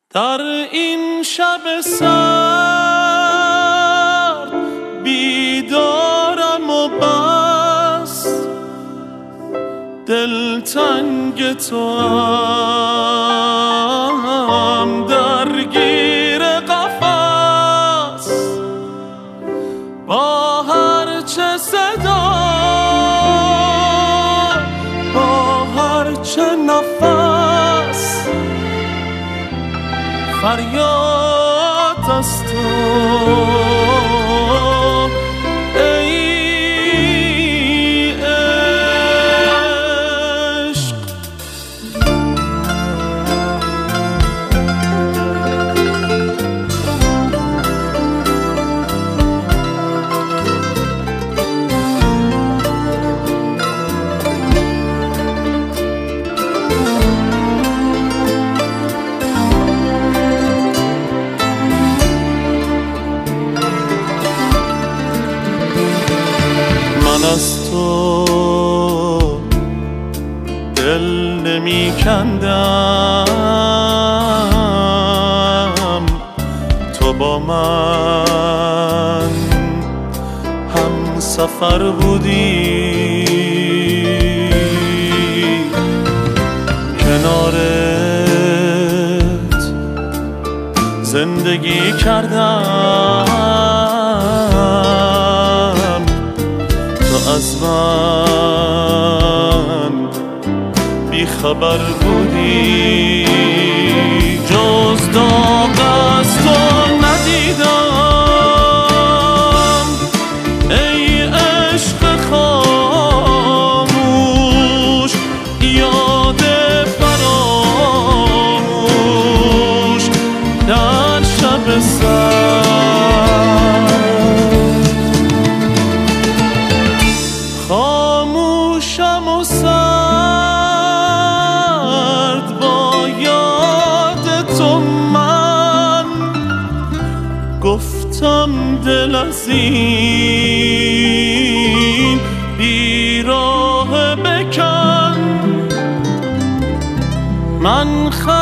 در این شب سرد بیدارم و بس دلتنگ تو هم درگیر قفس با هر چه صدا با هر چه نفس فریاد از تو ای عشق. من از تو دل نمی کندم، تو با من هم سفر بودی، کنارت زندگی کردم، از من بی خبر بودی، جز داغ از تو ندیدم ای عشق خاموش، یاد فراموش در شب سرد. خاموشم و سرد با یاد تو من گفتم دل از این بیراه بکن، من